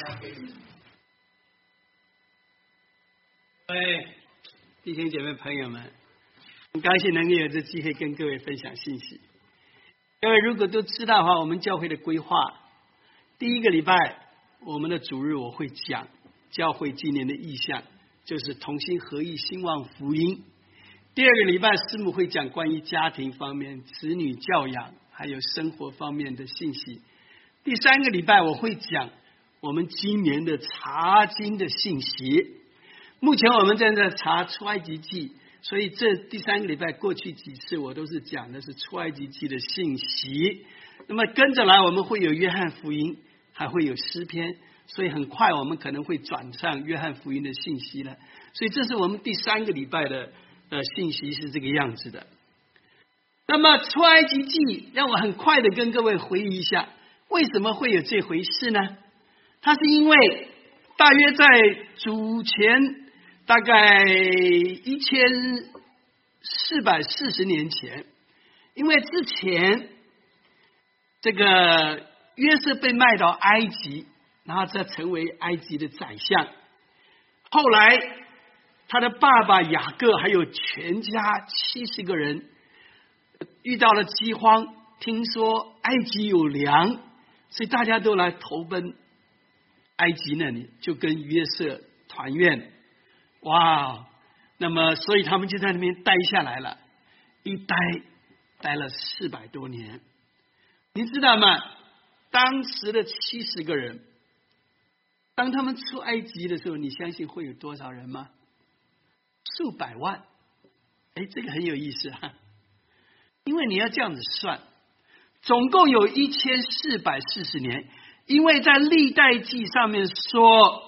各位弟兄姐妹朋友们，很高兴能够有这机会跟各位分享信息。各位如果都知道的话，我们教会的规划，第一个礼拜我们的主日我会讲教会今年的意向，就是同心合意兴旺福音。第二个礼拜师母会讲关于家庭方面、子女教养还有生活方面的信息。第三个礼拜我会讲我们今年的查经的信息。目前我们正在查出埃及记，所以这第三个礼拜过去几次我都是讲的是出埃及记的信息。那么跟着来我们会有约翰福音，还会有诗篇，所以很快我们可能会转上约翰福音的信息了。所以这是我们第三个礼拜的信息是这个样子的。那么出埃及记让我很快的跟各位回忆一下，为什么会有这回事呢？它是因为大约在主前大概1440年前，因为之前这个约瑟被卖到埃及，然后再成为埃及的宰相。后来他的爸爸雅各还有全家70个人遇到了饥荒，听说埃及有粮，所以大家都来投奔埃及那里，就跟约瑟团圆。哇，那么所以他们就在那边待下来了，一待了400多年。你知道吗？当时的70个人，当他们出埃及的时候，你相信会有多少人吗？数百万。这个很有意思啊，因为你要这样子算，总共有1440年，因为在历代记上面说，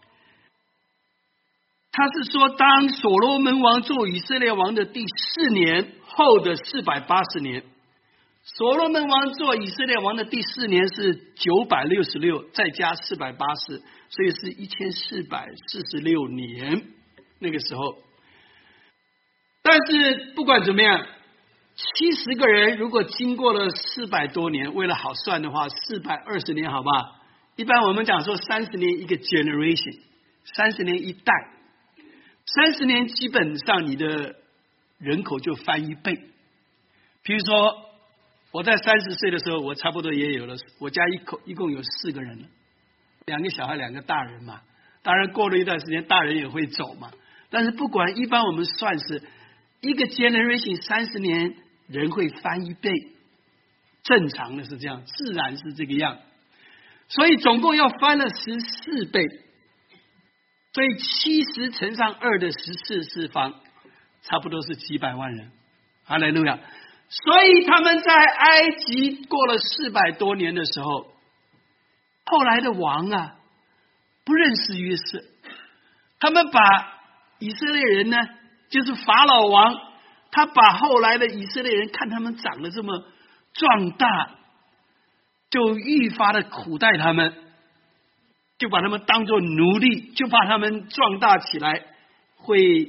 他是说当所罗门王做以色列王的第4年后的480年，所罗门王做以色列王的第4年是966，再加480，所以是1446年那个时候。但是不管怎么样，70个人如果经过了400多年，为了好算的话，420年好吧？一般我们讲说30年一个 generation，30年一代，30年基本上你的人口就翻1倍。比如说我在30岁的时候，我差不多也有了，我家一共有4个人了，2个小孩2个大人嘛。当然过了一段时间大人也会走嘛，但是不管，一般我们算是一个 generation 30年人会翻1倍，正常的是这样，自然是这个样，所以总共要翻了14倍，所以70乘上2的14次方，差不多是几百万人。哈利路亚！所以他们在埃及过了400多年的时候，后来的王啊不认识约瑟，他们把以色列人呢，就是法老王，他把后来的以色列人看他们长得这么壮大，就愈发的苦待他们，就把他们当作奴隶，就怕他们壮大起来会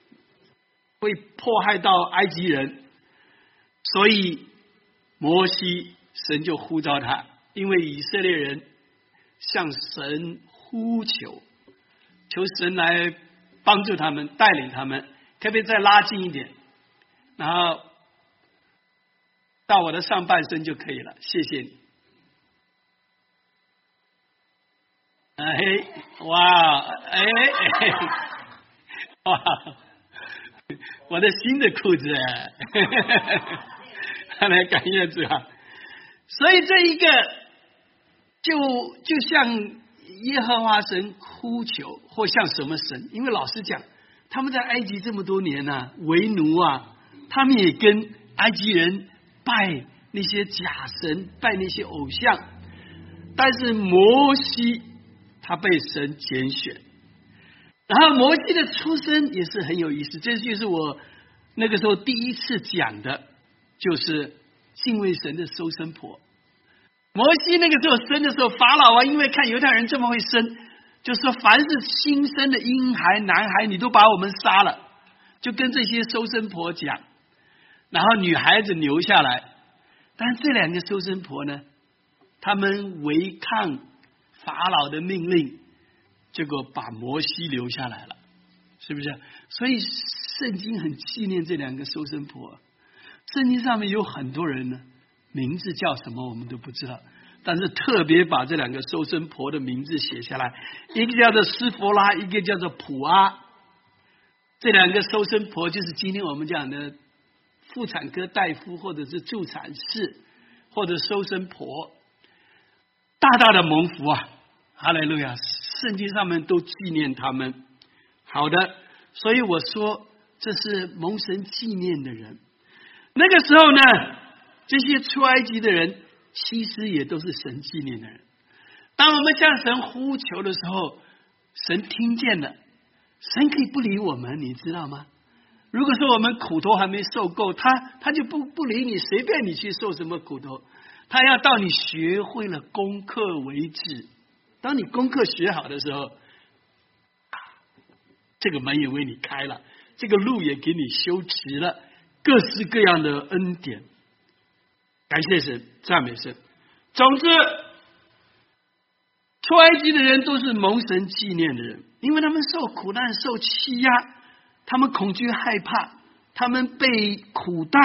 迫害到埃及人。所以摩西神就呼召他，因为以色列人向神呼求，求神来帮助他们，带领他们。可不可以再拉近一点，然后到我的上半身就可以了，谢谢你。哇，哇，我的新的裤子来感谢主啊！所以这一个就像耶和华神呼求，或像什么神？因为老实讲，他们在埃及这么多年啊，为奴啊，他们也跟埃及人拜那些假神，拜那些偶像。但是摩西他被神拣选，然后摩西的出生也是很有意思，这就是我那个时候第一次讲的，就是敬畏神的收生婆。摩西那个时候生的时候，法老王因为看犹太人这么会生，就说凡是新生的婴孩男孩你都把我们杀了，就跟这些收生婆讲，然后女孩子留下来。但这2个收生婆呢，他们违抗法老的命令，结果把摩西留下来了，是不是？所以圣经很纪念这两个收生婆。圣经上面有很多人呢，名字叫什么我们都不知道，但是特别把这两个收生婆的名字写下来，一个叫做施弗拉，一个叫做普阿。这两个收生婆就是今天我们讲的妇产科大夫，或者是助产士，或者收生婆，大大的蒙福啊！哈利路亚！圣经上面都纪念他们。好的，所以我说这是蒙神纪念的人。那个时候呢，这些出埃及的人其实也都是神纪念的人。当我们向神呼求的时候，神听见了，神可以不理我们，你知道吗？如果说我们苦头还没受够，他就不理你，随便你去受什么苦头，他要到你学会了功课为止。当你功课学好的时候，这个门也为你开了，这个路也给你修直了，各式各样的恩典。感谢神，赞美神。总之，出埃及的人都是蒙神纪念的人，因为他们受苦难、受欺压，他们恐惧害怕，他们被苦待，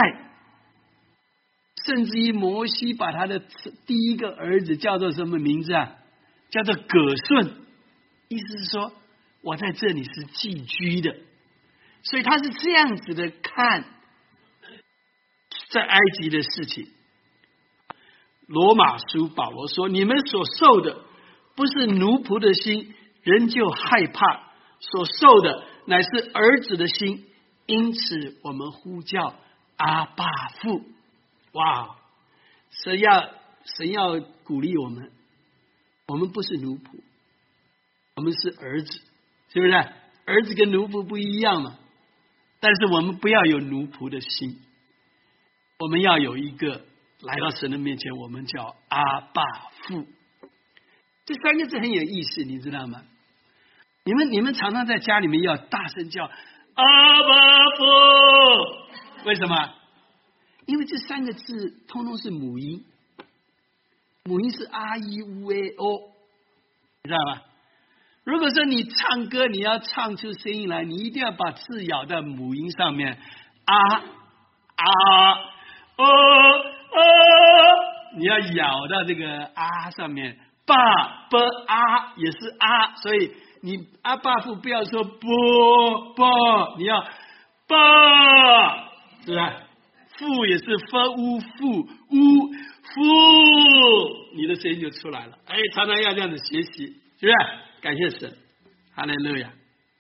甚至于摩西把他的第一个儿子叫做什么名字啊？叫做葛顺，意思是说我在这里是寄居的，所以他是这样子的看在埃及的事情。罗马书保罗说，你们所受的不是奴仆的心，人就害怕，所受的乃是儿子的心，因此我们呼叫阿爸父。哇，神要鼓励我们，我们不是奴仆，我们是儿子，是不是？儿子跟奴仆不一样嘛，但是我们不要有奴仆的心，我们要有一个来到神的面前，我们叫阿爸父。这三个字很有意思，你知道吗？你们常常在家里面要大声叫阿爸父，为什么？因为这三个字通通是母音，母音是啊一乌 a o， 你知道吗？如果说你唱歌你要唱出声音来，你一定要把字咬在母音上面，啊啊哦哦，你要咬到这个啊上面，爸爸啊也是啊，所以你阿爸父不要说啵啵，你要爸，是不是？父也是分乌父乌父，你的声音就出来了。哎，常常要这样子学习，是不是？感谢神，哈利路亚。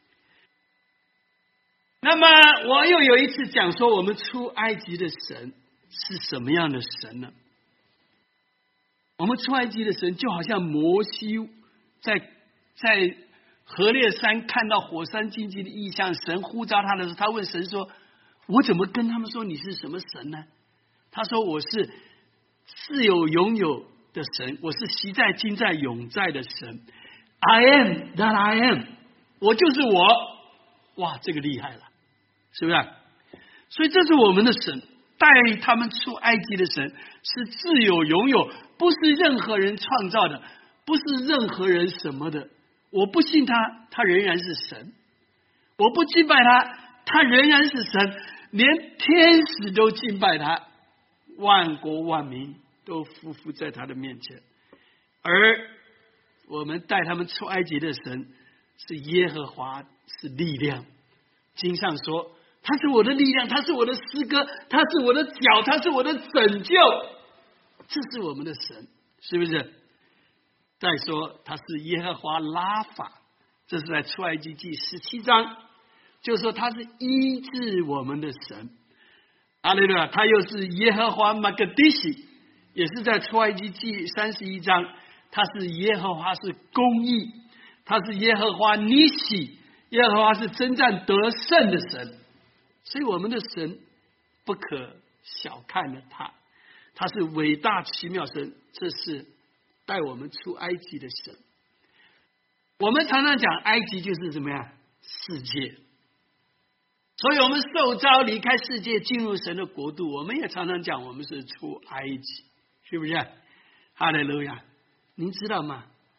那么我又有一次讲说，我们出埃及的神是什么样的神呢？我们出埃及的神就好像摩西在何烈山看到火山荆棘的异象，神呼召他的时候，他问神说，我怎么跟他们说你是什么神呢？他说，我是自有永有的神，我是昔在今在永在的神， I am that I am， 我就是我。哇，这个厉害了，是不是？所以这是我们的神，带他们出埃及的神是自有永有，不是任何人创造的，不是任何人什么的。我不信他，他仍然是神；我不敬拜他，他仍然是神。连天使都敬拜他，万国万民都匍匐在他的面前。而我们带他们出埃及的神是耶和华，是力量。经上说，他是我的力量，他是我的诗歌，他是我的脚，他是我的拯救。这是我们的神，是不是？再说他是耶和华拉法，这是在出埃及记17章，就说他是医治我们的神。哈利路亚，他又是耶和华马格迪西，也是在出埃及记31章，他是耶和华是公义，他是耶和华尼西，耶和华是征战得胜的神。所以我们的神不可小看了他，他是伟大奇妙神，这是带我们出埃及的神。我们常常讲埃及就是怎么样？世界。所以我们受召离开世界进入神的国度，我们也常常讲我们是出埃及，是不是？哈利路亚！您知道吗？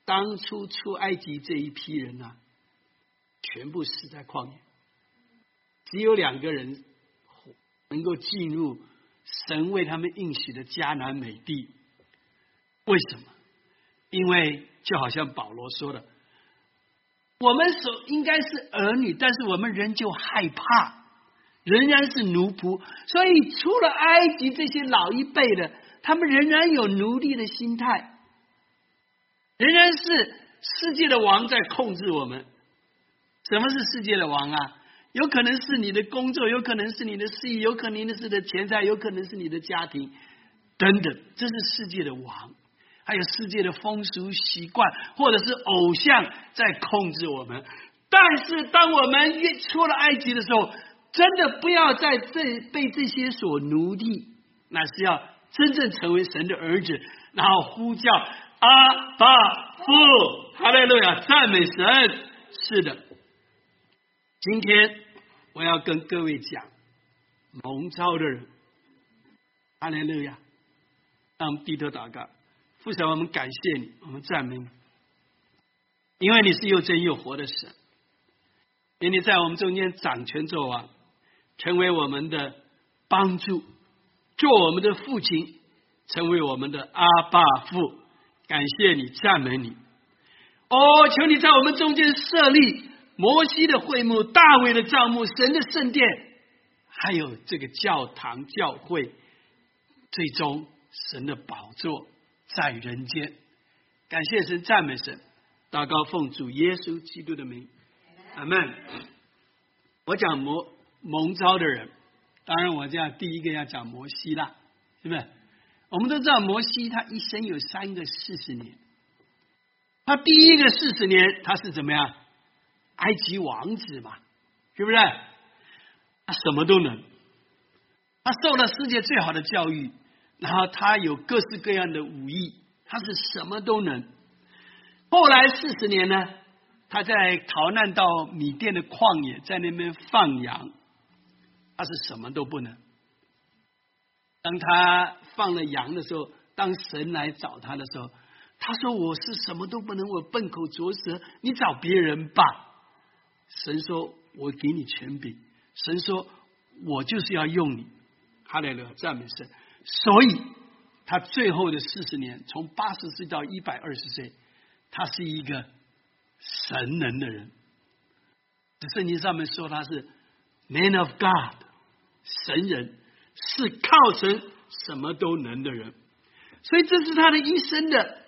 当初出埃及这一批人啊，全部死在旷野，只有2个人能够进入神为他们应许的迦南美地。为什么？因为就好像保罗说的，我们应该是儿女，但是我们仍旧害怕，仍然是奴仆。所以出了埃及这些老一辈的，他们仍然有奴隶的心态，仍然是世界的王在控制我们。什么是世界的王啊？有可能是你的工作，有可能是你的事业，有可能是你的钱财，有可能是你的家庭等等，这是世界的王。还有世界的风俗习惯，或者是偶像在控制我们。但是当我们出了埃及的时候，真的不要再被这些所奴隶，乃是要真正成为神的儿子，然后呼叫阿爸父，哈利路亚，赞美神。是的，今天我要跟各位讲蒙召的人，哈利路亚，让我们低头祷告。父神，我们感谢你，我们赞美你，因为你是又真又活的神，因为你在我们中间掌权作王，成为我们的帮助，做我们的父亲，成为我们的阿爸父。感谢你，赞美你。求你在我们中间设立摩西的会幕、大卫的帐幕、神的圣殿，还有这个教堂教会，最终神的宝座在人间。感谢神，赞美神，祷告奉主耶稣基督的名，阿们。我讲蒙召的人，当然我这样第一个要讲摩西啦，是不是？我们都知道摩西他一生有3个40年，他第一个40年他是怎么样？埃及王子嘛，是不是？他什么都能，他受了世界最好的教育，然后他有各式各样的武艺，他是什么都能。后来40年呢，他在逃难到米甸的旷野，在那边放羊，他是什么都不能。当他放了羊的时候，当神来找他的时候，他说我是什么都不能，我笨口拙舌，你找别人吧。神说我给你权柄，神说我就是要用你，哈利路亚，赞美神。所以他最后的40年，从80岁到120岁，他是一个神能的人。圣经上面说他是 Man of God， 神人，是靠神什么都能的人。所以这是他的一生的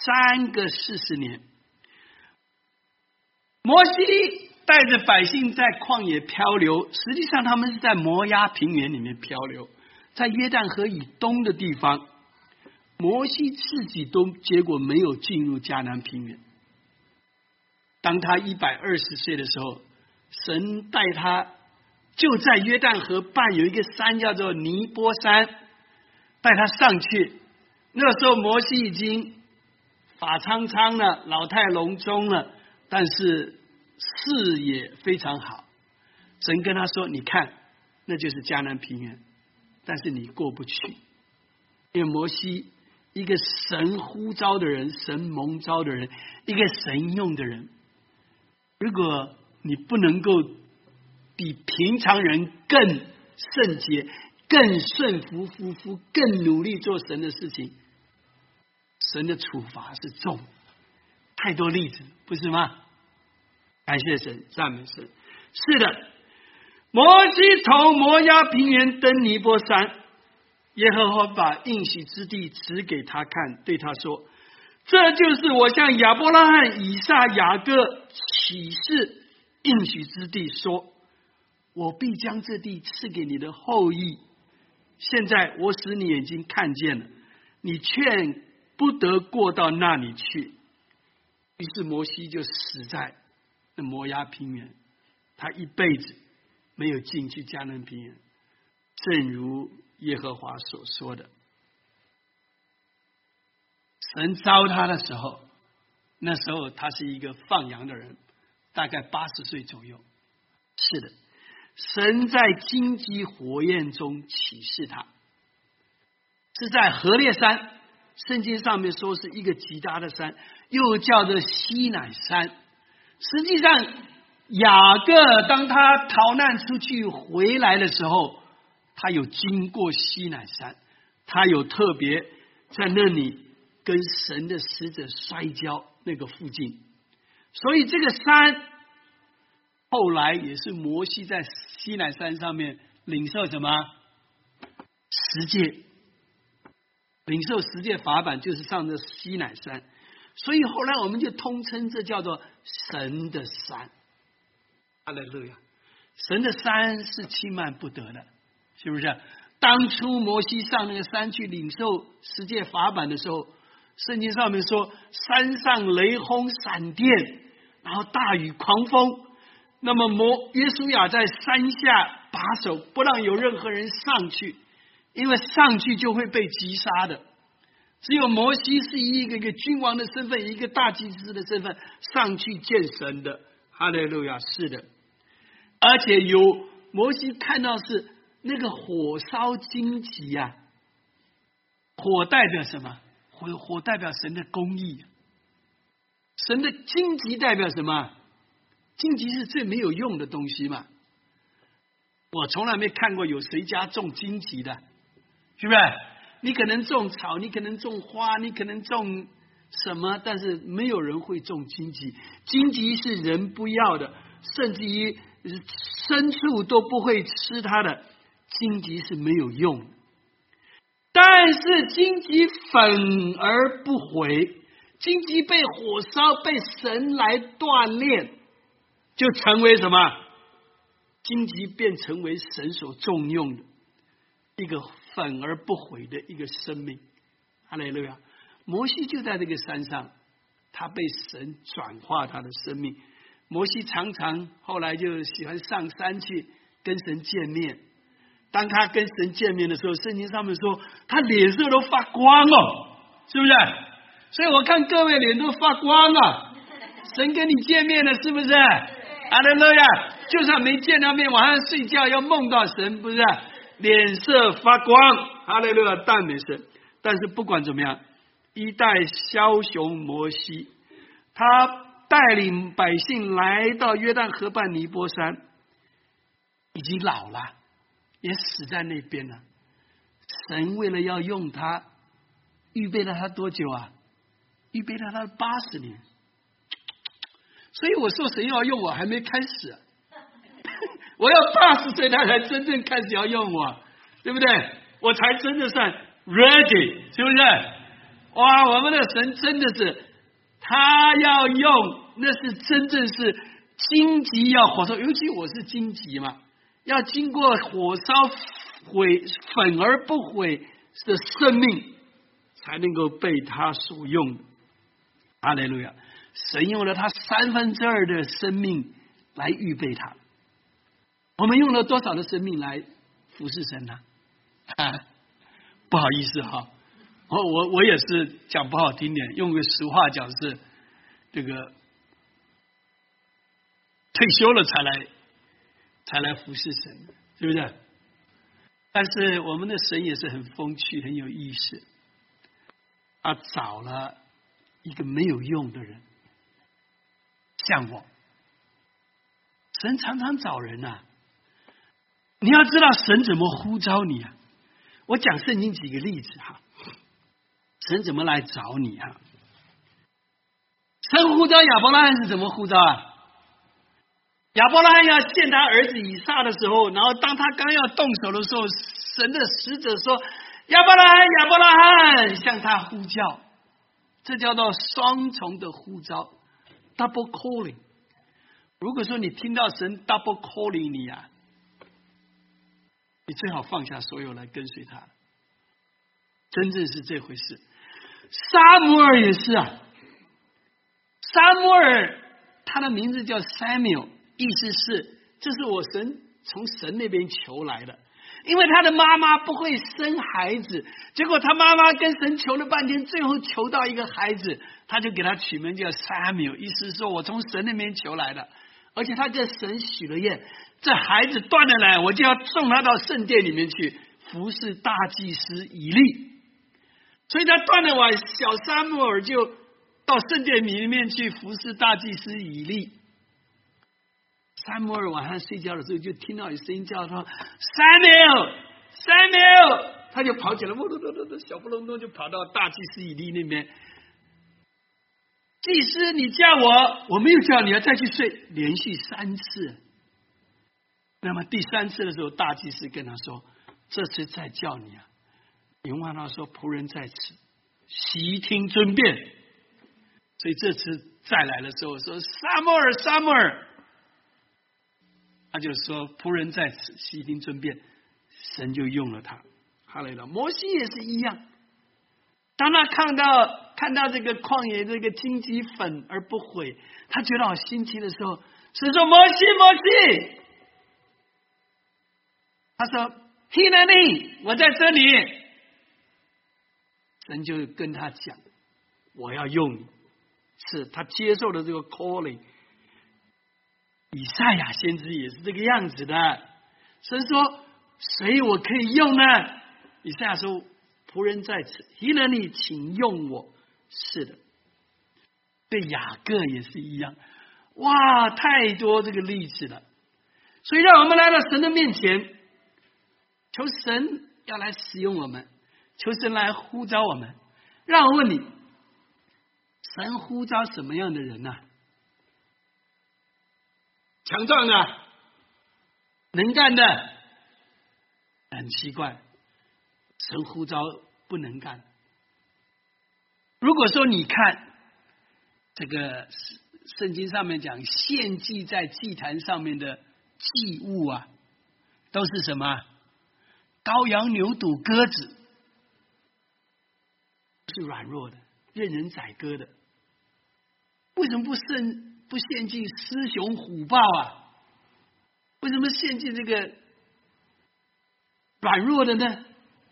3个40年。摩西带着百姓在旷野漂流，实际上他们是在摩押平原里面漂流，在约旦河以东的地方。摩西自己都结果没有进入迦南平原。当他120岁的时候，神带他就在约旦河畔有一个山叫做尼波山，带他上去。那时候摩西已经发苍苍了，老态龙钟了，但是视野非常好。神跟他说，你看那就是迦南平原，但是你过不去，因为摩西一个神呼召的人，神蒙召的人，一个神用的人，如果你不能够比平常人更圣洁、更顺服、更努力做神的事情，神的处罚是重。太多例子，不是吗？感谢神，赞美神。是的，摩西从摩押平原登尼波山，耶和华把应许之地指给他看，对他说，这就是我向亚伯拉罕、以撒、雅各起誓应许之地，说我必将这地赐给你的后裔。现在我使你眼睛看见了，你却不得过到那里去。于是摩西就死在那摩押平原，他一辈子没有进去迦南平原，正如耶和华所说的。神召他的时候，那时候他是一个放羊的人，大概80岁左右。是的，神在荆棘火焰中启示他，是在何烈山圣经上面说是一个极大的山，又叫做西乃山。实际上雅各当他逃难出去回来的时候，他有经过西乃山，他有特别在那里跟神的使者摔跤那个附近，所以这个山后来也是摩西在西乃山上面领受什么十诫，领受十诫法版，就是上的西乃山，所以后来我们就通称这叫做神的山。哈利路亚！神的山是轻慢不得的，是不是？当初摩西上那个山去领受十诫法版的时候，圣经上面说山上雷轰闪电，然后大雨狂风，那么约书亚在山下把守，不让有任何人上去，因为上去就会被击杀的。只有摩西是以一个君王的身份，一个大祭司的身份上去见神的。哈利路亚！是的，而且有摩西看到是那个火烧荆棘啊，火代表什么？火代表神的公义，神的荆棘代表什么？荆棘是最没有用的东西嘛。我从来没看过有谁家种荆棘的，是不是？你可能种草，你可能种花，你可能种什么，但是没有人会种荆棘。荆棘是人不要的，甚至于牲畜都不会吃它的。荆棘是没有用的，但是荆棘粉而不毁，荆棘被火烧，被神来锻炼，就成为什么？荆棘变成为神所重用的一个粉而不毁的一个生命。哈利路亚！摩西就在这个山上，他被神转化他的生命。摩西常常后来就喜欢上山去跟神见面。当他跟神见面的时候，圣经上面说他脸色都发光哦，是不是？所以我看各位脸都发光啊，神跟你见面了，是不是？哈利路亚！就算没见到面，晚上睡觉要梦到神，不是？脸色发光，哈利路亚！赞美神。但是不管怎么样，一代枭雄摩西，他带领百姓来到约旦河畔尼波山，已经老了，也死在那边了。神为了要用他，预备了他多久啊？预备了他80年。所以我说神要用我还没开始，我要80岁他才真正开始要用我，对不对？我才真的算 ready， 是不是？哇，我们的神真的是，他要用，那是真正是荆棘要火烧，尤其我是荆棘嘛，要经过火烧粉而不毁的生命，才能够被他所用。哈利路亚！神用了他2/3的生命来预备他，我们用了多少的生命来服侍神呢？不好意思哈，我也是讲不好听点，用个实话讲是这个退休了才来服侍神，是不是？但是我们的神也是很风趣，很有意思，他找了一个没有用的人，像我。神常常找人啊，你要知道神怎么呼召你啊。我讲圣经几个例子哈，神怎么来找你啊？神呼召亚伯拉罕是怎么呼召啊？亚伯拉罕要献他儿子以撒的时候，然后当他刚要动手的时候，神的使者说：“亚伯拉罕，亚伯拉罕！”向他呼叫，这叫做双重的呼召 ，double calling。如果说你听到神 double calling 你啊，你最好放下所有来跟随他。真正是这回事。撒母耳也是啊，撒母耳他的名字叫 Samuel， 意思是这是我从神那边求来的。因为他的妈妈不会生孩子，结果他妈妈跟神求了半天，最后求到一个孩子，他就给他取名叫 Samuel， 意思是说我从神那边求来的。而且他跟神许了愿，这孩子断了来，我就要送他到圣殿里面去服侍大祭司以利。 所以他断了网，小撒母耳就到圣殿里面去服侍大祭司以利。撒母耳晚上睡觉的时候，就听到有声音叫他 Samuel， 他就跑起来，小不隆咚就跑到大祭司以利那边。祭司，你叫我没有叫你，要再去睡，连续3次。那么第3次的时候，大祭司跟他说：“这次再叫你啊，原话他说仆人在此，悉听尊便。”所以这次再来的时候说：“撒母耳，撒母耳。”他就说：“仆人在此，悉听尊便。”神就用了他。哈利路亚。摩西也是一样，当他看到这个旷野这个荆棘粉而不悔，他觉得好新奇的时候，神说：“摩西，摩西。”他说 ：“Here I am， 我在这里。”神就跟他讲：“我要用你。”是他接受了这个 calling。以赛亚先知也是这个样子的。神说：“谁我可以用呢？”以赛亚说：“仆人在此，希勒你请用我。”是的，对雅各也是一样。哇，太多这个例子了。所以让我们来到神的面前，求神要来使用我们，求神来呼召我们。让我问你，神呼召什么样的人呢？强壮的，能干的。很奇怪，神呼召不能干。如果说你看这个圣经上面讲献祭在祭坛上面的祭物啊，都是什么？羔羊、牛犊、鸽子，是软弱的，任人宰割的。为什么不献祭狮熊虎豹啊？为什么献祭这个软弱的呢？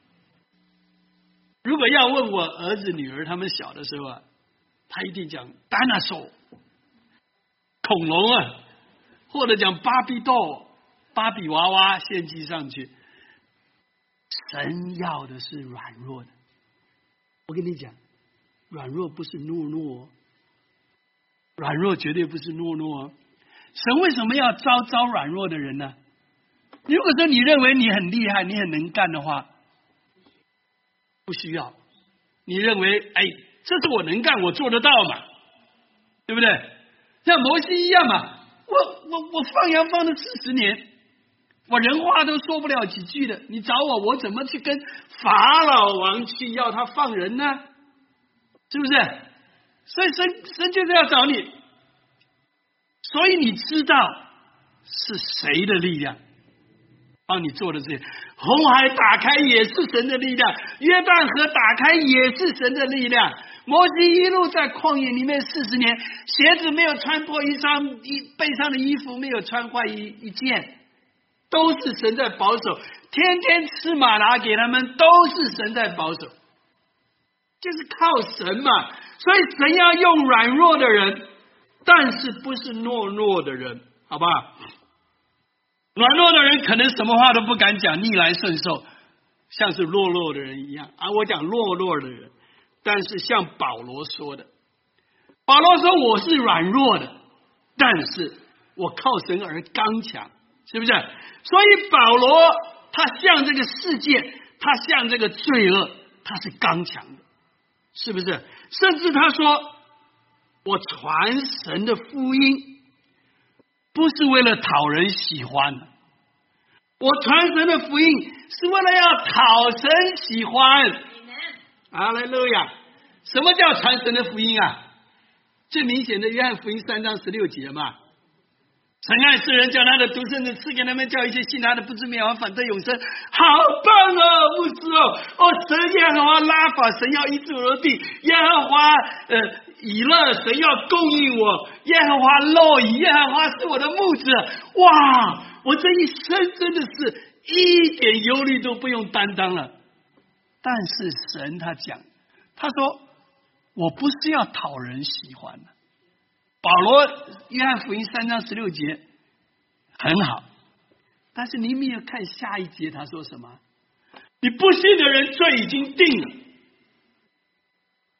如果要问我儿子女儿他们小的时候啊，他一定讲 dinosaur 恐龙啊，或者讲芭比doll 芭比娃娃献祭上去。神要的是软弱的。我跟你讲，软弱不是懦弱，软弱绝对不是懦弱。神为什么要招软弱的人呢？如果说你认为你很厉害，你很能干的话，不需要。你认为这是我能干，我做得到嘛，对不对？像摩西一样嘛，我放羊放了40年，我人话都说不了几句的，你找我怎么去跟法老王去要他放人呢？是不是？所以神就是要找你，所以你知道是谁的力量帮你做的这些。红海打开也是神的力量，约旦河打开也是神的力量。摩西一路在旷野里面40年，鞋子没有穿破一双，背上的衣服没有穿坏一件，都是神在保守。天天吃玛拿给他们，都是神在保守，就是靠神嘛。所以神要用软弱的人，但是不是懦弱的人，好不好？软弱的人可能什么话都不敢讲，逆来顺受，像是懦弱的人一样。我讲懦弱的人，但是像保罗说的，保罗说我是软弱的，但是我靠神而刚强，是不是？所以保罗他向这个世界，他向这个罪恶，他是刚强的，是不是？甚至他说，我传神的福音不是为了讨人喜欢的，我传神的福音是为了要讨神喜欢。哈利路亚！什么叫传神的福音啊？最明显的约翰福音3章16节嘛，神爱世人，叫他的独生子赐给他们，叫一切信他的不至灭亡，反得永生。好棒哦，牧师哦！神耶和华拉法，神要医治我的病；耶和华以勒，神要供应我；耶和华洛以，耶和华是我的牧者。哇！我这一生真的是一点忧虑都不用担当了。但是神他讲，他说我不是要讨人喜欢的。保罗约翰福音3章16节很好，但是你没有看下一节他说什么？你不信的人罪已经定了，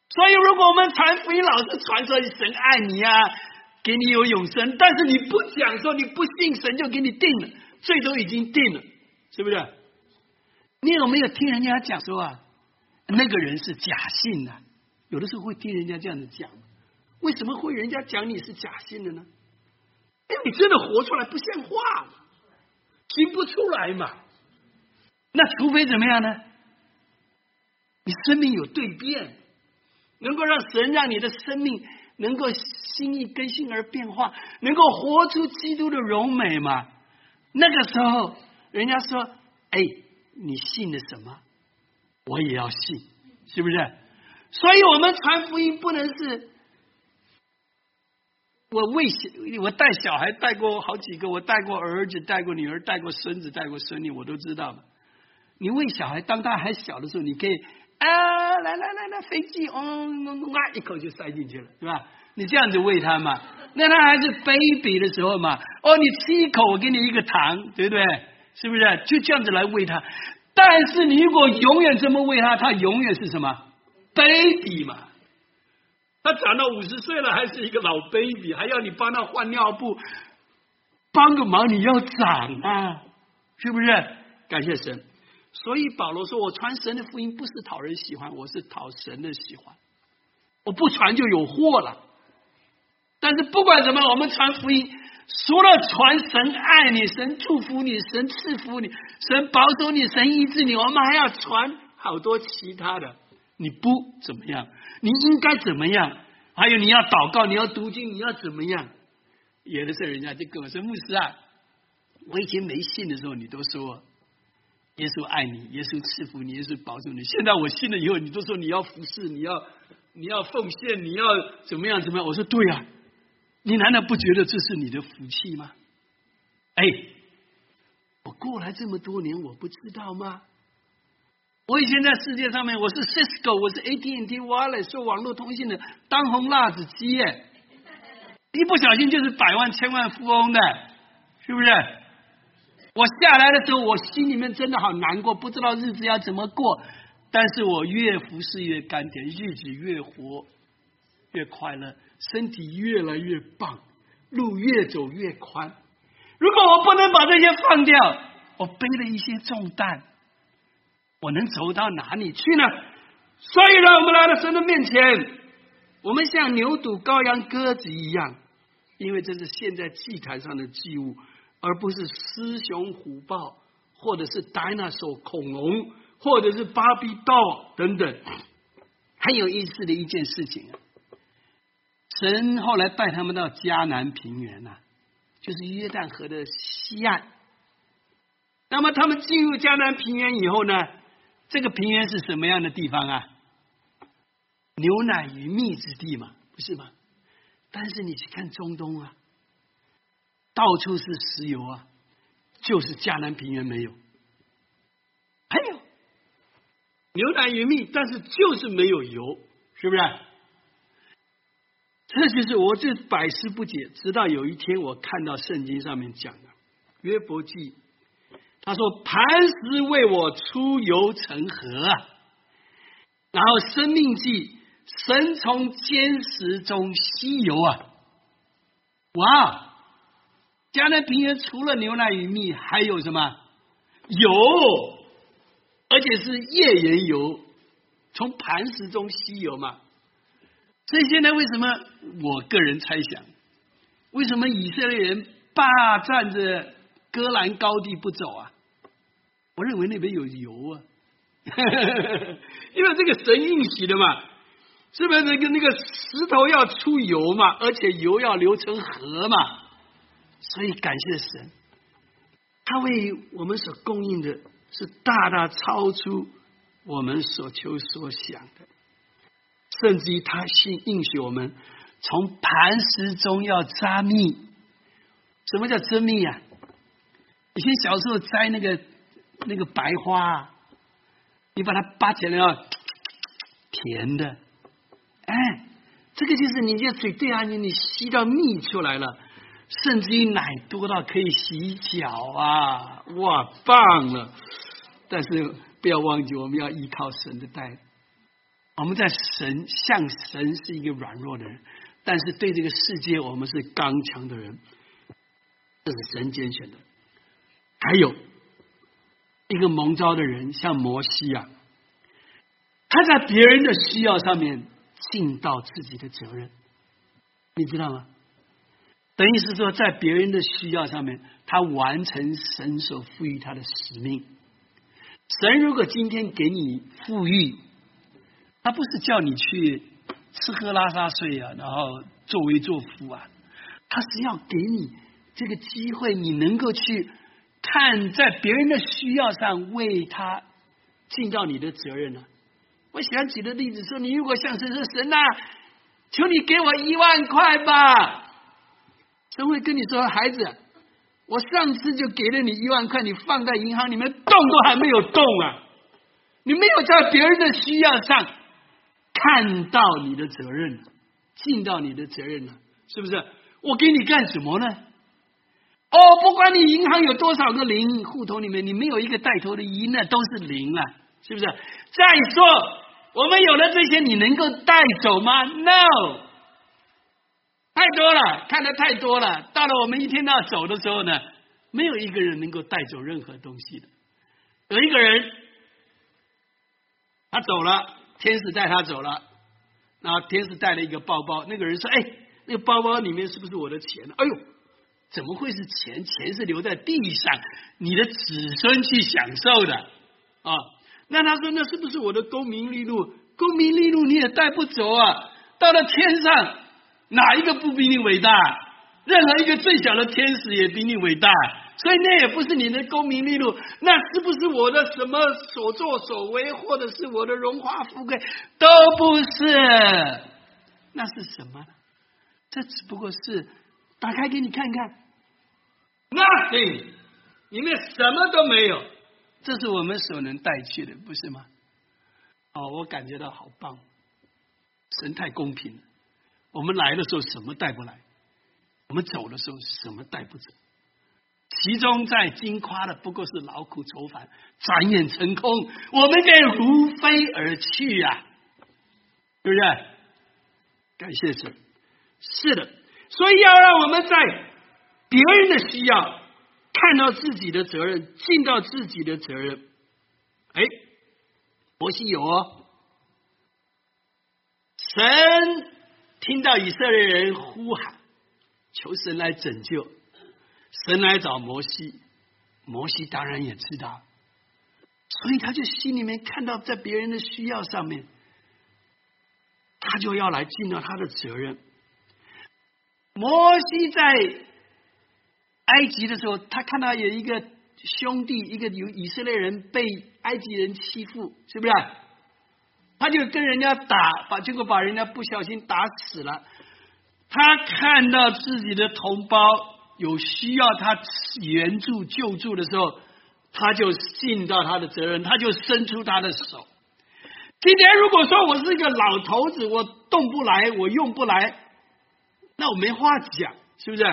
所以如果我们传福音老是传说神爱你啊，给你有永生，但是你不讲说你不信神就给你定了，罪都已经定了，是不是？你有没有听人家讲说啊，那个人是假信的？有的时候会听人家这样子讲，为什么会人家讲你是假信的呢？因为你真的活出来不像话嘛，行不出来嘛。那除非怎么样呢？你生命有蜕变，能够让神让你的生命能够心意更新而变化，能够活出基督的荣美嘛。那个时候人家说，哎，你信了什么我也要信，是不是？所以我们传福音不能是我带小孩带过好几个，我带过儿子带过女儿带过孙子带过孙女，我都知道嘛。你喂小孩当他还小的时候，你可以来飞机一口就塞进去了，对吧？你这样子喂他嘛，那他还是 baby 的时候嘛，你吃一口我给你一个糖，对不对？是不是？就这样子来喂他。但是你如果永远这么喂他，他永远是什么 baby 嘛？他长到50岁了还是一个老 baby， 还要你帮他换尿布，帮个忙你要长啊，是不是？感谢神。所以保罗说，我传神的福音不是讨人喜欢，我是讨神的喜欢。我不传就有祸了。但是不管怎么，我们传福音，除了传神爱你、神祝福你、神赐福你、神保守你、神医治你，我们还要传好多其他的。你不怎么样，你应该怎么样？还有你要祷告，你要读经，你要怎么样？有的时候人家就跟我说，牧师啊，我以前没信的时候，你都说耶稣爱你，耶稣赐福你，耶稣保守你。现在我信了以后，你都说你要服侍，你要奉献，你要怎么样怎么样？我说对啊，你难道不觉得这是你的福气吗？哎，我过来这么多年，我不知道吗？我以前在世界上面，我是 Cisco， 我是 AT&T Wireless 做网络通信的当红辣子鸡耶，一不小心就是百万千万富翁的，是不是？我下来的时候，我心里面真的好难过，不知道日子要怎么过。但是我越服侍越甘甜，日子越活越快乐，身体越来越棒，路越走越宽。如果我不能把这些放掉，我背了一些重担，我能走到哪里去呢？所以呢，我们来到神的面前，我们像牛犊、羔羊、鸽子一样，因为这是献在祭坛上的祭物，而不是狮熊、虎豹，或者是 dinosaur 恐龙，或者是芭比 doll 等等。很有意思的一件事情，神后来带他们到迦南平原啊，就是约旦河的西岸。那么他们进入迦南平原以后呢，这个平原是什么样的地方啊？牛奶与蜜之地嘛，不是吗？但是你去看中东啊，到处是石油啊，就是迦南平原没有。还有牛奶与蜜，但是就是没有油，是不是？这就是我这百思不解，直到有一天我看到圣经上面讲的约伯记，他说磐石为我出油成河啊，然后生命记神从坚石中吸油啊，哇！迦南平原除了牛奶与蜜，还有什么油？而且是页岩油，从磐石中吸油嘛。所以现在为什么我个人猜想，为什么以色列人霸占着戈兰高地不走啊？我认为那边有油啊，因为这个神应许的嘛，是不是那个石头要出油嘛，而且油要流成河嘛？所以感谢神，他为我们所供应的是大大超出我们所求所想的，甚至于他应许我们从磐石中要扎蜜。什么叫扎蜜啊？以前小时候摘那个白花，你把它拔起来要甜的，哎，这个就是你这嘴对啊，你吸到蜜出来了，甚至于奶多到可以洗脚啊，哇，棒了！但是不要忘记，我们要依靠神的带领。 我们在向神是一个软弱的人，但是对这个世界我们是刚强的人，这是神拣选的。还有一个蒙召的人，像摩西啊，他在别人的需要上面尽到自己的责任，你知道吗？等于是说，在别人的需要上面，他完成神所赋予他的使命。神如果今天给你富裕，他不是叫你去吃喝拉撒睡啊，然后作威作福啊，他是要给你这个机会，你能够去看在别人的需要上为他尽到你的责任呢。我喜欢举的例子说，你如果向神说，神啊，求你给我1万块吧，神会跟你说，孩子，我上次就给了你1万块，你放在银行里面动都还没有动啊，你没有在别人的需要上看到你的责任，尽到你的责任了，是不是？我给你干什么呢？不管你银行有多少个零，户头里面你没有一个带头的1，那都是0啊，是不是？再说，我们有了这些，你能够带走吗 ？No， 太多了，看得太多了。到了我们一天要走的时候呢，没有一个人能够带走任何东西的。有一个人，他走了，天使带他走了，然后天使带了一个包包，那个人说：“哎，那个包包里面是不是我的钱？”哎呦，怎么会是钱？钱是留在地上，你的子孙去享受的啊。那他说，那是不是我的功名利禄？功名利禄你也带不走啊！到了天上，哪一个不比你伟大？任何一个最小的天使也比你伟大，所以那也不是你的功名利禄，那是不是我的什么所作所为，或者是我的荣华富贵？都不是，那是什么呢？这只不过是打开给你看看 ，nothing， 里面什么都没有。这是我们所能带去的，不是吗？我感觉到好棒，神太公平了。我们来的时候什么带不来，我们走的时候什么带不走。其中在矜夸的不过是劳苦愁烦，转眼成空，我们可以如飞而去啊，对不对？感谢神。是的，所以要让我们在别人的需要看到自己的责任，尽到自己的责任。摩西有神听到以色列人呼喊，求神来拯救，神来找摩西，摩西当然也知道，所以他就心里面看到在别人的需要上面，他就要来尽到他的责任。摩西在埃及的时候，他看到有一个兄弟，一个有以色列人被埃及人欺负，是不是？他就跟人家打，结果把人家不小心打死了。他看到自己的同胞有需要他援助救助的时候，他就尽到他的责任，他就伸出他的手。今天如果说我是一个老头子，我动不来，我用不来，那我没话讲，是不是？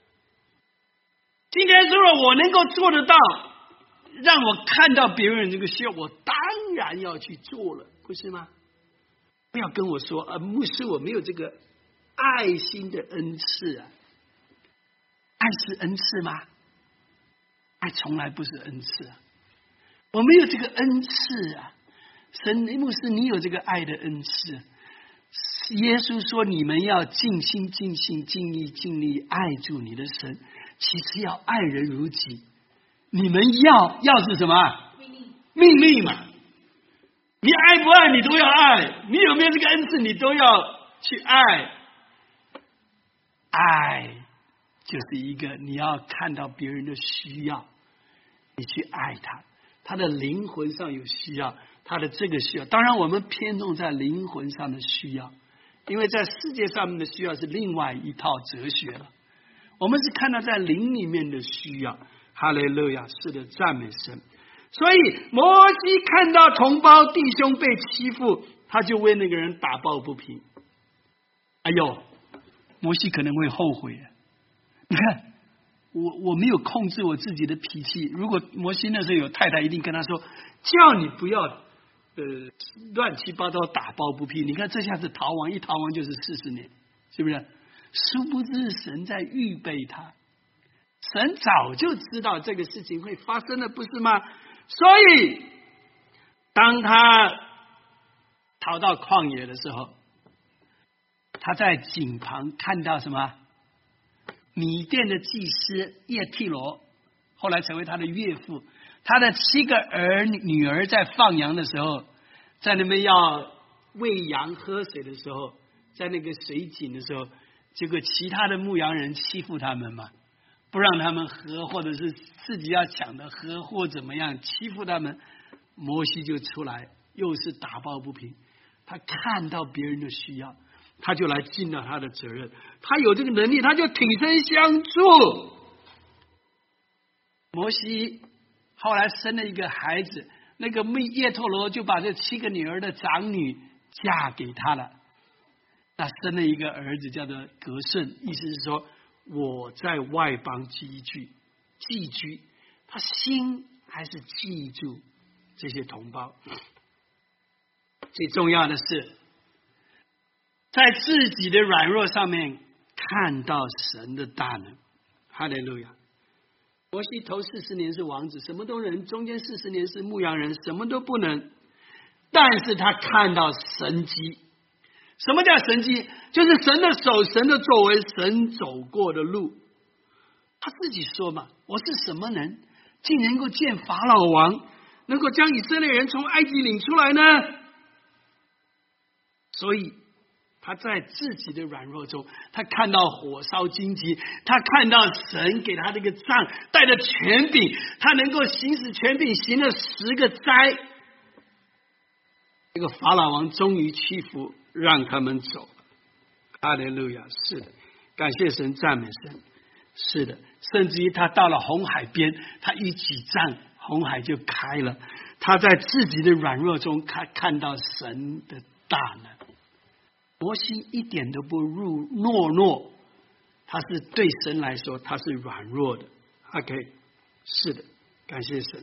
今天如果我能够做得到，让我看到别人这个需要，我当然要去做了，不是吗？不要跟我说牧师，我没有这个爱心的恩赐啊。爱是恩赐吗？爱从来不是恩赐啊。我没有这个恩赐啊。神牧师，你有这个爱的恩赐。耶稣说，你们要尽心尽性尽意尽力爱住你的神，其实要爱人如己。你们要是什么？命令嘛。你爱不爱你都要爱，你有没有这个恩赐你都要去爱。爱就是一个你要看到别人的需要，你去爱他，他的灵魂上有需要，他的这个需要，当然我们偏重在灵魂上的需要，因为在世界上面的需要是另外一套哲学了。我们是看到在灵里面的需要。哈利路亚，是的，赞美神。所以摩西看到同胞弟兄被欺负，他就为那个人打抱不平。哎呦，摩西可能会后悔。你看，我没有控制我自己的脾气。如果摩西那时候有太太，一定跟他说：叫你不要乱七八糟打抱不平。你看这下子逃亡，一逃亡就是40年，是不是？殊不知神在预备他，神早就知道这个事情会发生的，不是吗？所以当他逃到旷野的时候，他在井旁看到什么？米甸的祭司叶忒罗，后来成为他的岳父，他的7个女儿在放羊的时候，在那边要喂羊喝水的时候，在那个水井的时候，结果其他的牧羊人欺负他们嘛，不让他们喝，或者是自己要抢着喝，或怎么样欺负他们，摩西就出来，又是打抱不平。他看到别人的需要，他就来尽了他的责任，他有这个能力，他就挺身相助。摩西后来生了一个孩子，那个叶忒罗就把这7个女儿的长女嫁给他了，那生了一个儿子叫做革顺，意思是说我在外邦寄居，他心还是记住这些同胞。最重要的是在自己的软弱上面看到神的大能。哈利路亚！摩西头40年是王子，什么都能，中间40年是牧羊人，什么都不能，但是他看到神迹。什么叫神迹？就是神的手，神的作为，神走过的路。他自己说嘛，我是什么人，竟能够见法老王，能够将以色列人从埃及领出来呢？所以他在自己的软弱中，他看到火烧荆棘，他看到神给他这个杖带着权柄，他能够行使权柄，行了10个灾。这个法老王终于屈服，让他们走。哈利路亚！是的，感谢神，赞美神。是的，甚至于他到了红海边，他一举杖，红海就开了。他在自己的软弱中看到神的大能。摩西一点都不懦弱，他是对神来说他是软弱的。OK， 是的，感谢神。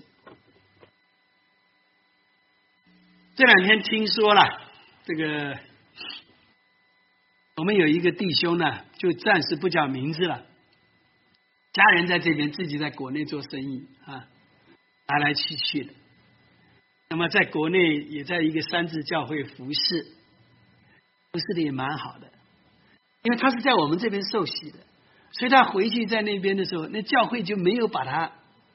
这2天听说了，这个我们有一个弟兄呢，就暂时不讲名字了，家人在这边，自己在国内做生意啊，来来去去的。那么在国内也在一个3字教会服侍的也蛮好的，因为他是在我们这边受洗的，所以他回去在那边的时候，那教会就没有把他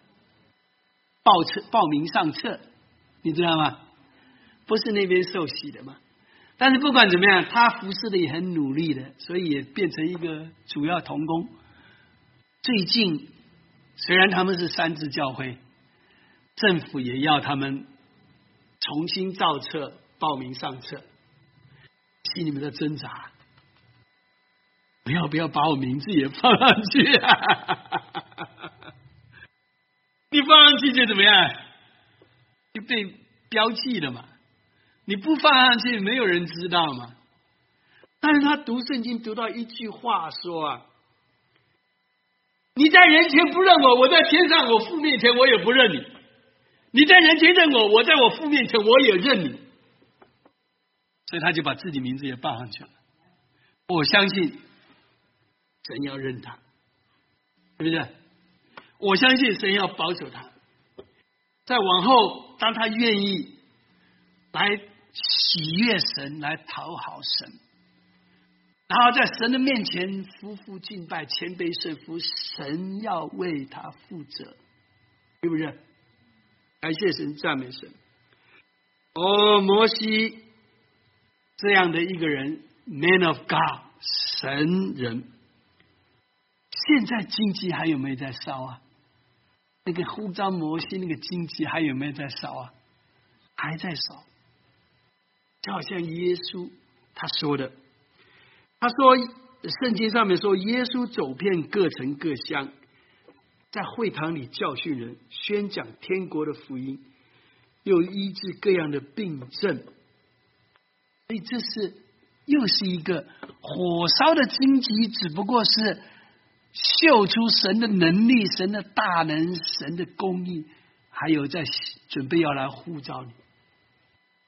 报名上册，你知道吗？不是那边受洗的嘛。但是不管怎么样，他服侍的也很努力的，所以也变成一个主要同工。最近虽然他们是3字教会，政府也要他们重新造册报名上册，心里面的挣扎，不要把我名字也放上去啊？你放上去就怎么样？就被标记了嘛。你不放上去，没有人知道嘛。但是他读圣经读到一句话说啊，你在人前不认我，我在天上我父面前我也不认你。你在人前认我，我在我父面前我也认你。所以他就把自己名字也报上去了。我相信神要认他，对不对？我相信神要保守他。再往后，当他愿意来喜悦神，来讨好神，然后在神的面前夫妇敬拜，谦卑顺服，神要为他负责，对不对？感谢神，赞美神。摩西这样的一个人 ，Man of God， 神人，现在荆棘还有没有在烧啊？那个呼召摩西那个荆棘还有没有在烧啊？还在烧。就好像耶稣他说的，他说圣经上面说，耶稣走遍各城各乡，在会堂里教训人，宣讲天国的福音，又医治各样的病症。所以这是又是一个火烧的荆棘，只不过是秀出神的能力，神的大能，神的公义，还有在准备要来呼召你。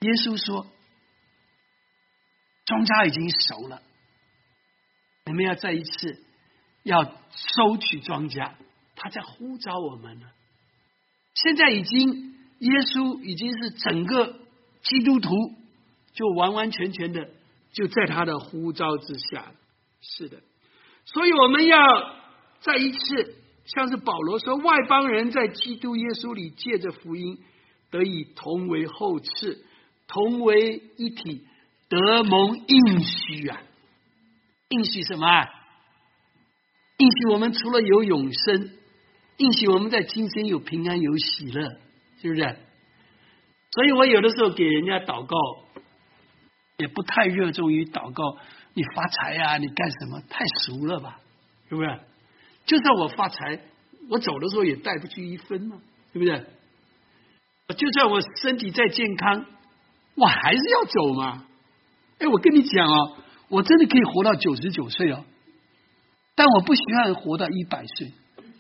耶稣说，庄稼已经熟了，我们要再一次要收取庄稼，他在呼召我们了。现在耶稣已经是整个基督徒就完完全全的就在他的呼召之下。是的，所以我们要再一次，像是保罗说，外邦人在基督耶稣里借着福音得以同为后嗣，同为一体，得蒙应许啊！应许什么啊？应许我们除了有永生，应许我们在今生有平安有喜乐，是不是？所以我有的时候给人家祷告，也不太热衷于祷告你发财啊，你干什么？太俗了吧，是不是？就算我发财，我走的时候也带不去一分嘛，对不对？就算我身体再健康，我还是要走嘛。哎，我跟你讲哦，我真的可以活到99岁哦，但我不希望活到100岁。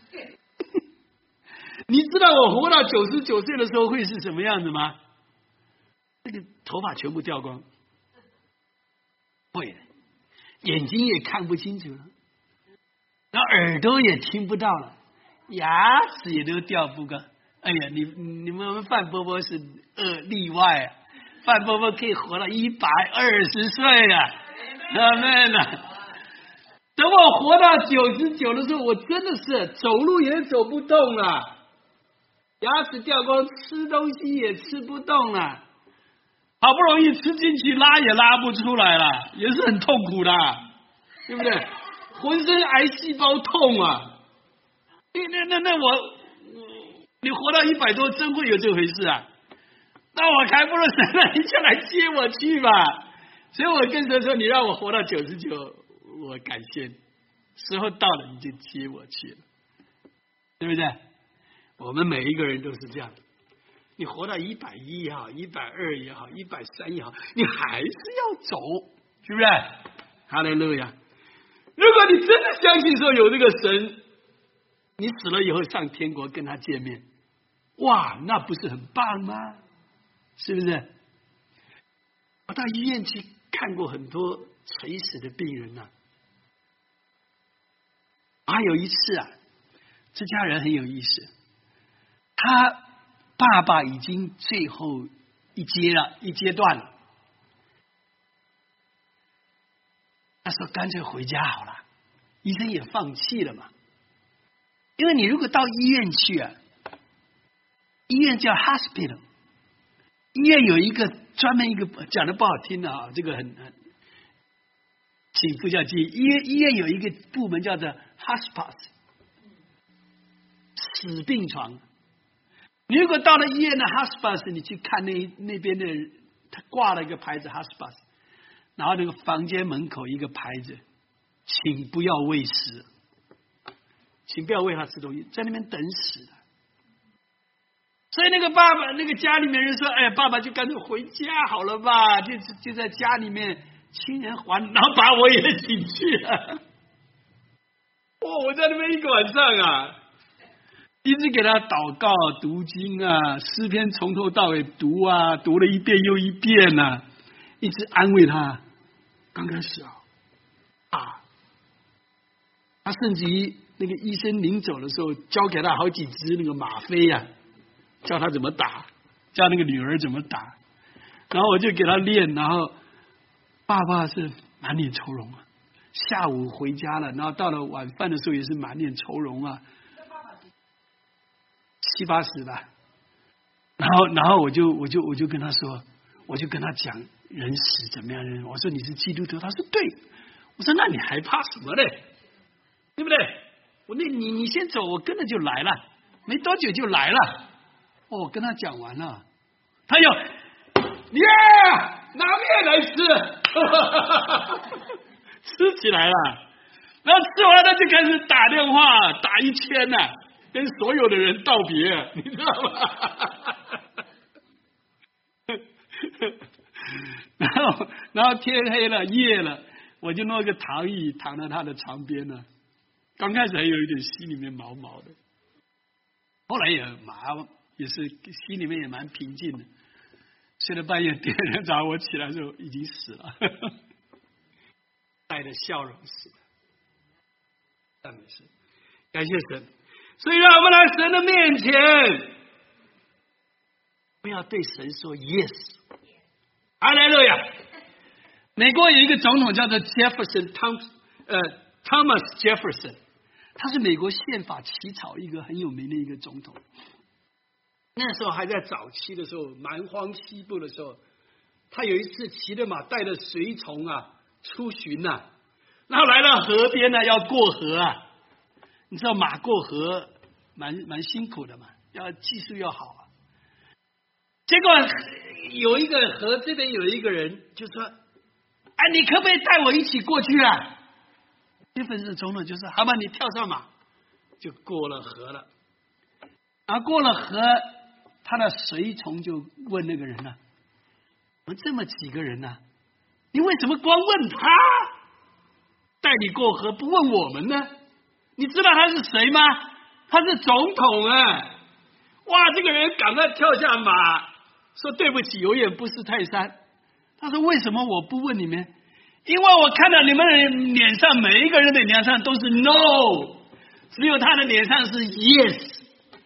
你知道我活到99岁的时候会是什么样子吗？这个头发全部掉光，会的，眼睛也看不清楚了，然后耳朵也听不到了，牙齿也都掉不光。哎呀，你们范伯伯是例外啊，范伯伯可以活到120岁啊，阿们啊！等我活到99的时候，我真的是走路也走不动了，牙齿掉光，吃东西也吃不动了，好不容易吃进去拉也拉不出来了，也是很痛苦的，对不对？浑身癌细胞痛啊！那你活到100多，真会有这回事啊？那我还不如神了，你就来接我去吧。所以我跟神说，你让我活到99，我感谢你。时候到了，你就接我去了，对不对？我们每一个人都是这样。你活到110也好，120也好，130也好，你还是要走，是不是？哈利路亚！如果你真的相信说有这个神，你死了以后上天国跟他见面，哇，那不是很棒吗？是不是？我到医院去看过很多垂死的病人啊。还有一次啊，这家人很有意思，他爸爸已经最后一阶段了，他说干脆回家好了，医生也放弃了嘛。因为你如果到医院去啊，医院叫 hospital， 医院有一个专门一个讲的不好听的啊，这个很请副教记，医院有一个部门叫做 hospice， 死病床。你如果到了医院的 hospice， 你去看那边的，他挂了一个牌子 hospice， 然后那个房间门口一个牌子，请不要喂食，请不要喂他吃东西，在那边等死的。所以那个爸爸，那个家里面人说：“哎，爸爸就干脆回家好了吧，就在家里面亲人还，然后把我也请去了。”我在那边一个晚上啊，一直给他祷告、读经啊，诗篇从头到尾读啊，读了一遍又一遍啊，一直安慰他。刚开始他甚至于那个医生临走的时候，交给他好几支那个吗啡啊，教他怎么打，教那个女儿怎么打。然后我就给他练，然后爸爸是满脸愁容啊。下午回家了，然后到了晚饭的时候也是满脸愁容啊，70、80吧。然后我就跟他说，我就跟他讲人死怎么样人。我说你是基督徒，他说对。我说那你还怕什么嘞？对不对？我那你先走，我跟着就来了，没多久就来了。我跟他讲完了，他又拿面来吃。吃起来了，然后吃完了就开始打电话，打1000呢，跟所有的人道别，你知道吗？然后天黑了，夜了，我就弄个躺椅躺在他的床边呢。刚开始还有一点心里面毛毛的，后来也是心里面也蛮平静的。 睡了半夜，第二天早上我起来的时候已经死了，带着笑容死了。赞美神，感谢神。所以让我们来神的面前，不要对神说 yes。哈利路亚。美国有一个总统叫做 Thomas Jefferson， 他是美国宪法起草一个很有名的一个总统。那时候还在早期的时候，蛮荒西部的时候，他有一次骑着马带着随从出巡然后来到河边要过河你知道马过河蛮辛苦的嘛，要技术要好结果有一个河这边有一个人就说你可不可以带我一起过去这份是总统就说好吧，你跳上马，就过了河了。然后过了河，他的随从就问那个人我们这么几个人你为什么光问他带你过河，不问我们呢？你知道他是谁吗？他是总统哇，这个人赶快跳下马，说对不起，有眼不识泰山。他说为什么我不问你们？因为我看到你们的脸上，每一个人的脸上都是 no， 只有他的脸上是 yes。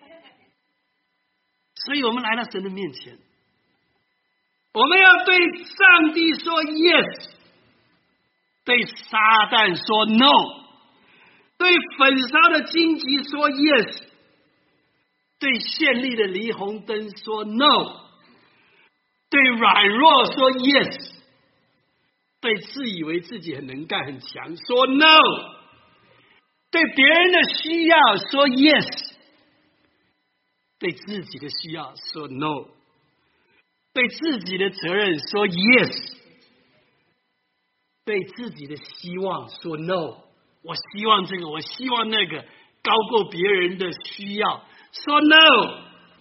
所以我们来到神的面前，我们要对上帝说 yes， 对撒旦说 no， 对焚烧的荆棘说 yes， 对绚丽的霓虹灯说 no， 对软弱说 yes， 对自以为自己很能干很强说 no， 对别人的需要说 yes， 对自己的需要说 no， 对自己的责任说 yes， 对自己的希望说 no， 我希望这个，我希望那个，高过别人的需要说 no，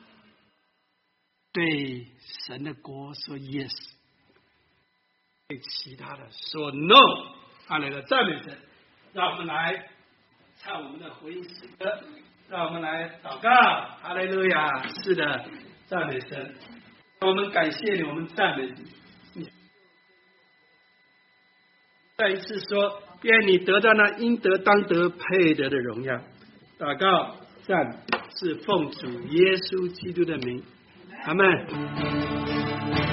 对神的国说 yes， 对其他的说 no。 好了，赞美神。让我们来唱我们的回应诗歌，让我们来祷告。哈利路亚。是的，赞美神。我们感谢你，我们赞美你。再一次说，愿你得到那应得当得配得的荣耀。祷告赞是奉主耶稣基督的名，阿们。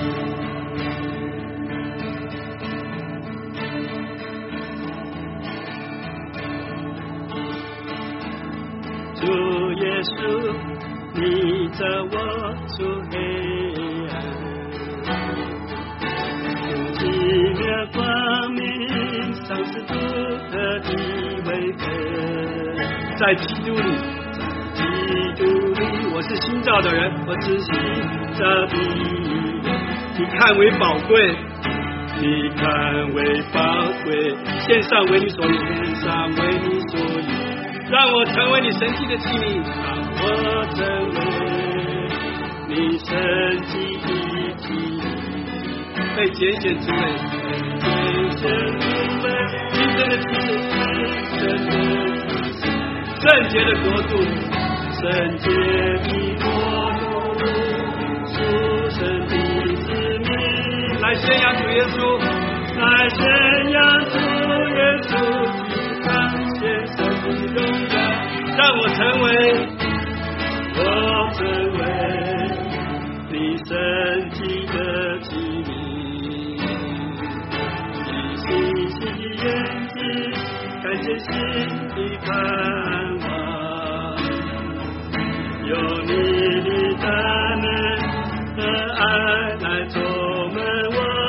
主耶稣，你在我出黑暗，熄灭光明，丧失独特的位格。在基督里，在基督里，我是新造的人，我是新造的，你看为宝贵，你看为宝贵，献上为你所有，献上为你所有。让我成为你神迹的器皿，让我成为你神迹的器皿，被拣选出来，被拣选出来，今生的启示，圣洁的国度，圣洁的国度，属神的子民，来宣扬主耶稣，来宣扬主耶稣。让我成为你神迹的器皿，以信心的眼睛看见新的盼望，有你的大能和爱来充满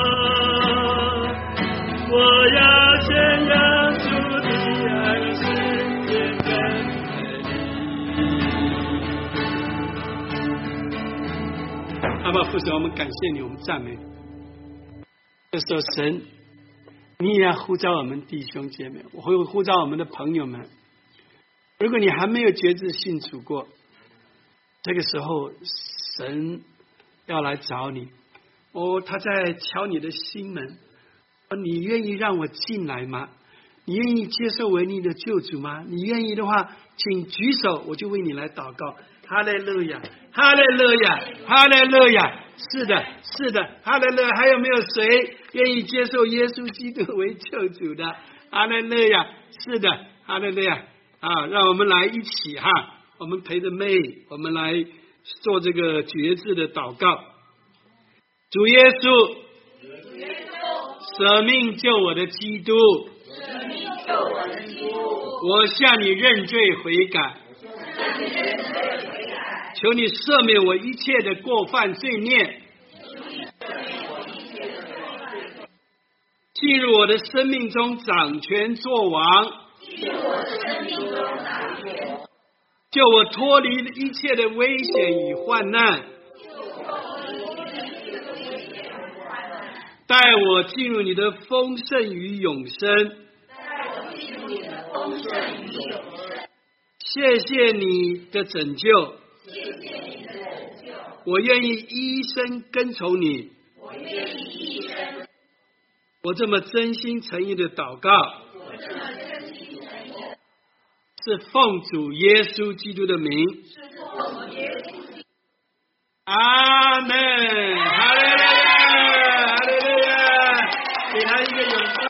我要宣扬主的爱是阿爸父神，我们感谢你，我们赞美你。这时候神，你也要呼召我们弟兄姐妹，我会呼召我们的朋友们。如果你还没有决志信主过，这个时候神要来找你，他在敲你的心门，你愿意让我进来吗？你愿意接受为你的救主吗？你愿意的话，请举手，我就为你来祷告。哈利路亚，哈利路亚，哈利路亚！ 是的，是的，哈利路亚！还有没有谁愿意接受耶稣基督为救主的？哈利路亚！是的，哈利路亚！啊，让我们来一起哈，我们陪着妹，我们来做这个决志的祷告。主耶稣，舍命救我的基督，我向你认罪悔改，求你赦免我一切的过犯罪孽，进入我的生命中掌权作王，救我脱离一切的危险与患难，带我进入你的丰盛与永生。谢谢你的拯救，我愿意一生跟从你。我这么真心诚意的祷告，是奉主耶稣基督的名。阿